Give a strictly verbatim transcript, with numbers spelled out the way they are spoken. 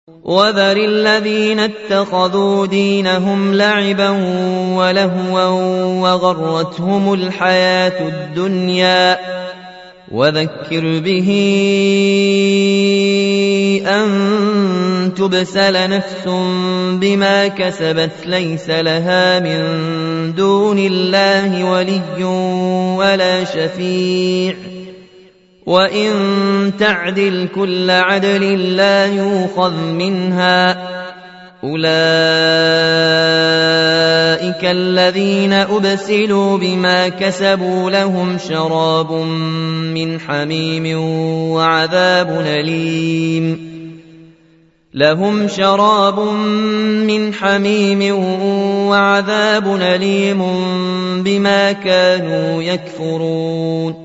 وذر الذين اتخذوا دينهم لعبا ولهوا وغرتهم الحياة الدنيا وذكر به أن تبسل نفس بما كسبت ليس لها من دون الله ولي ولا شفيع وإن تعدل كل عدل لا يؤخذ منها أولئك الذين أبسلوا بما كسبوا لهم شراب من حميم وعذاب أليم لهم شراب من حميم وعذاب أليم بما كانوا يكفرون